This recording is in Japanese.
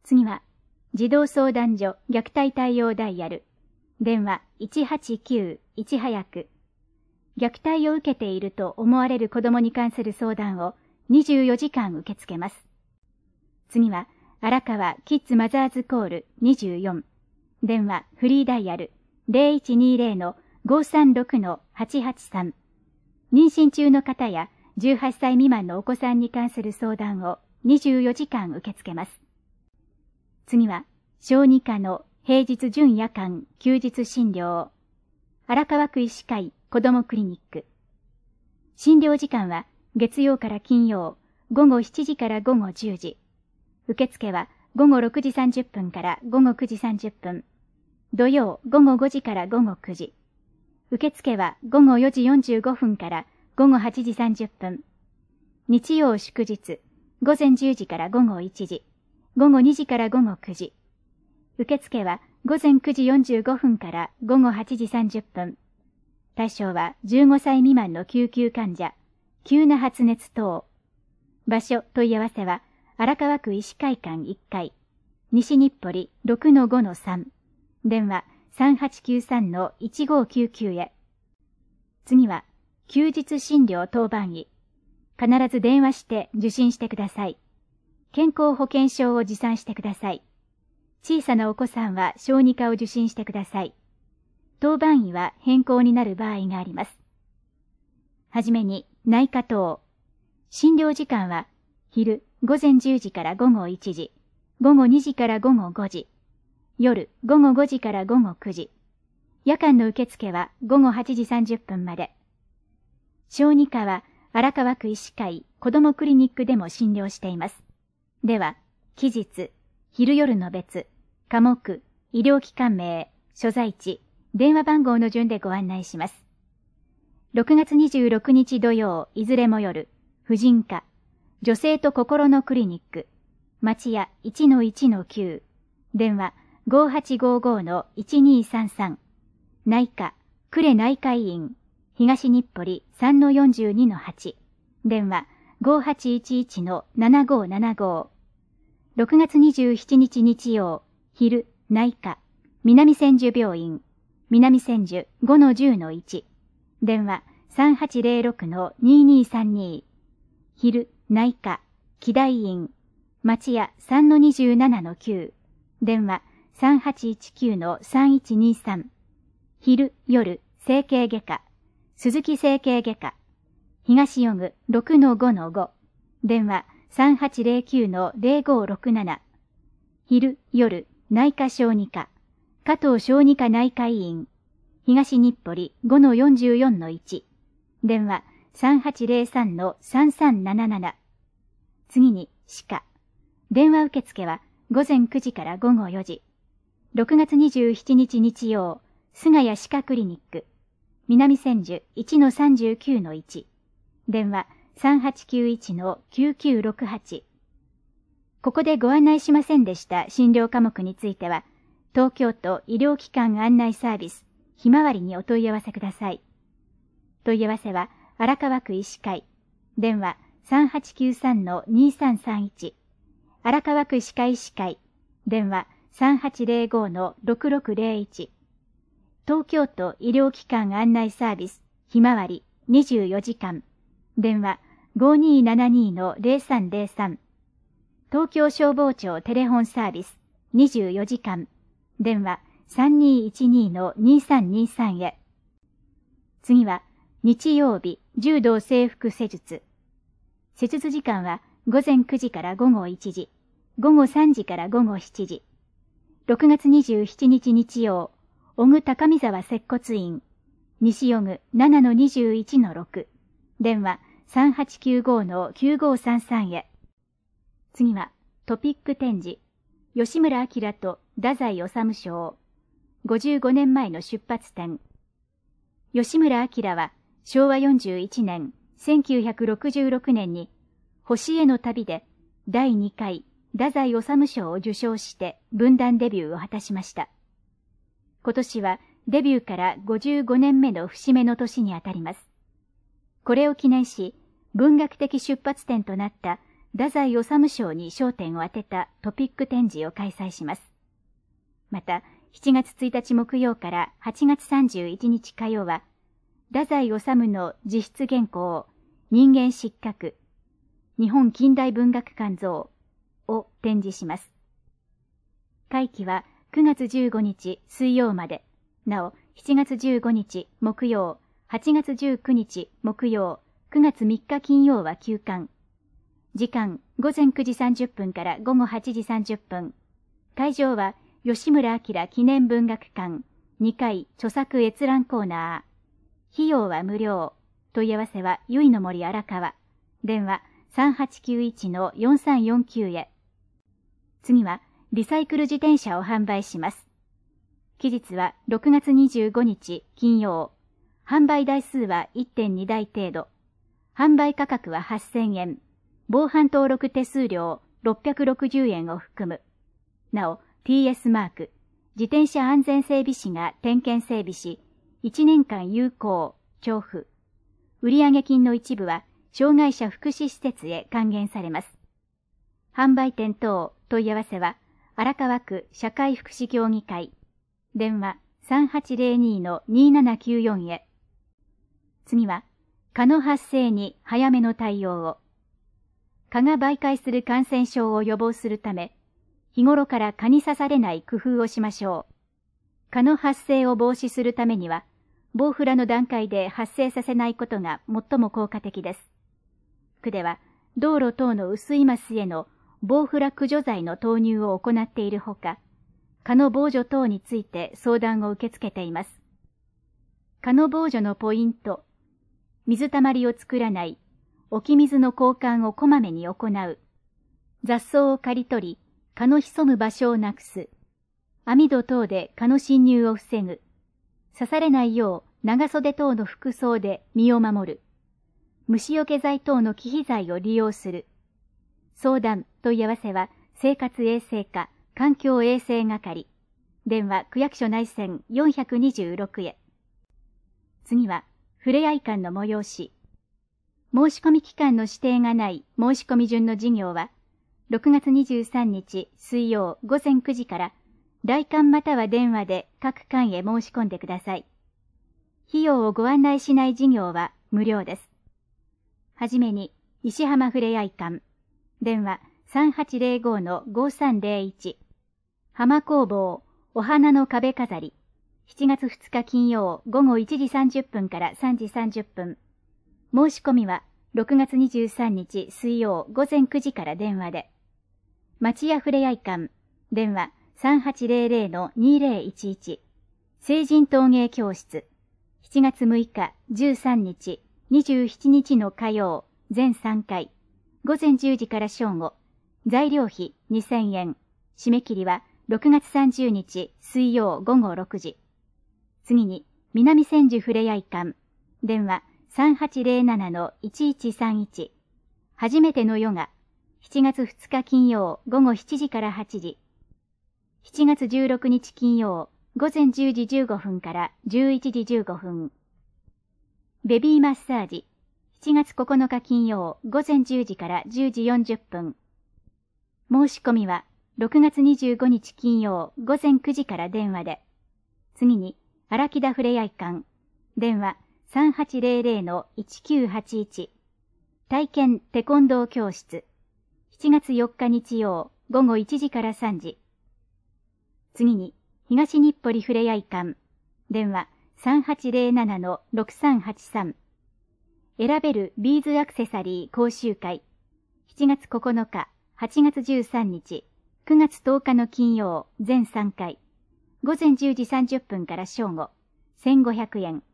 次は、児童相談所虐待対応ダイヤル。電話189-1早く。虐待を受けていると思われる子供に関する相談を24時間受け付けます。次は、荒川キッズマザーズコール24。電話フリーダイヤル 0120-536-883。妊娠中の方や18歳未満のお子さんに関する相談を24時間受け付けます。次は、小児科の平日準夜間休日診療。荒川区医師会子どもクリニック。診療時間は月曜から金曜、午後7時から午後10時。受付は午後6時30分から午後9時30分。土曜午後5時から午後9時。受付は午後4時45分から午後8時30分。日曜祝日、午前10時から午後1時。午後2時から午後9時。受付は午前9時45分から午後8時30分。対象は15歳未満の救急患者、急な発熱等。場所問い合わせは荒川区医師会館1階、西日暮里 6-5-3。電話 3893-1599 へ。次は、休日診療当番医。必ず電話して受診してください。健康保険証を持参してください。小さなお子さんは小児科を受診してください。当番医は変更になる場合があります。はじめに、内科等。診療時間は、昼午前10時から午後1時、午後2時から午後5時、夜午後5時から午後9時。夜間の受付は午後8時30分まで。小児科は荒川区医師会子どもクリニックでも診療しています。では、期日、昼夜の別、科目、医療機関名、所在地、電話番号の順でご案内します。6月26日土曜、いずれも夜、婦人科、女性と心のクリニック、町屋 1-1-9、電話 5855-1233、内科、呉内科医院、東日暮里 3-42-8、電話 5811-7575。6月27日日曜、昼、内科、南千住病院、南千住 5-10-1、電話 3806-2232、昼、内科、木大院、町屋 3-27-9、電話 3819-3123、昼、夜、整形外科、鈴木整形外科、東予具 6-5-5、電話 3809-0567、昼、夜、内科小児科、加藤小児科内科医院、東日暮里 5-44-1、電話 3803-3377。次に、歯科。電話受付は午前9時から午後4時。6月27日日曜、菅谷歯科クリニック、南千住 1-39-1、電話 3891-9968。ここでご案内しませんでした診療科目については、東京都医療機関案内サービス、ひまわりにお問い合わせください。問い合わせは、荒川区医師会、電話 3893-2331、荒川区歯科医師会、電話 3805-6601、東京都医療機関案内サービス、ひまわり24時間、電話 5272-0303、東京消防庁テレホンサービス24時間、電話 3212-2323 へ。次は、日曜日、柔道整復施術。施術時間は午前9時から午後1時、午後3時から午後7時。6月27日日曜、小具高見沢接骨院、西予具 7-21-6、電話 3895-9533 へ。次は、トピック展示、吉村明と太宰治賞、55年前の出発点。吉村明は、昭和41年、1966年に、星への旅で第2回太宰治賞を受賞して文壇デビューを果たしました。今年はデビューから55年目の節目の年にあたります。これを記念し、文学的出発点となった太宰治賞に焦点を当てたトピック展示を開催します。また、7月1日木曜から8月31日火曜は、太宰治の自筆原稿、人間失格、日本近代文学館像を展示します。会期は9月15日水曜まで、なお7月15日木曜、8月19日木曜、9月3日金曜は休館。時間午前9時30分から午後8時30分。会場は吉村明記念文学館2階著作閲覧コーナー。費用は無料。問い合わせはゆいの森荒川。電話3891-4349へ。次はリサイクル自転車を販売します。期日は6月25日金曜。販売台数は 1.2 台程度。販売価格は8000円。防犯登録手数料660円を含む。なお、TS マーク、自転車安全整備士が点検整備し、1年間有効、交付。売上金の一部は、障害者福祉施設へ還元されます。販売店等問い合わせは、荒川区社会福祉協議会。電話3802-2794へ。次は、蚊の発生に早めの対応を。蚊が媒介する感染症を予防するため、日頃から蚊に刺されない工夫をしましょう。蚊の発生を防止するためには、防フラの段階で発生させないことが最も効果的です。区では、道路等の雨水マスへの防フラ駆除剤の投入を行っているほか、蚊の防除等について相談を受け付けています。蚊の防除のポイント、水たまりを作らない、置き水の交換をこまめに行う、雑草を刈り取り、蚊の潜む場所をなくす、網戸等で蚊の侵入を防ぐ、刺されないよう長袖等の服装で身を守る、虫除け剤等の忌避剤を利用する。相談問い合わせは生活衛生課環境衛生係。電話区役所内線426へ。次はふれあい館の催し。申し込み期間の指定がない申し込み順の事業は6月23日水曜午前9時から来館または電話で各館へ申し込んでください。費用をご案内しない事業は無料です。はじめに石浜ふれあい館。電話3805-5301。浜工房お花の壁飾り。7月2日金曜午後1時30分から3時30分。申し込みは6月23日水曜午前9時から電話で。町屋ふれあい館。電話3800-2011。成人陶芸教室。7月6日、13日、27日の火曜、全3回。午前10時から正午。材料費2000円。締め切りは6月30日水曜午後6時。次に、南千住ふれあい館。電話3807-1131。初めてのヨガ。7月2日金曜午後7時から8時。7月16日金曜午前10時15分から11時15分。ベビーマッサージ。7月9日金曜午前10時から10時40分。申し込みは6月25日金曜午前9時から電話で。次に、荒木田ふれあい館。電話3800-1981。体験テコンドー教室。7月4日日曜午後1時から3時。次に、東日暮里ふれあい館。電話3807-6383。選べるビーズアクセサリー講習会。7月9日、8月13日、9月10日の金曜、全3回。午前10時30分から正午。1500円。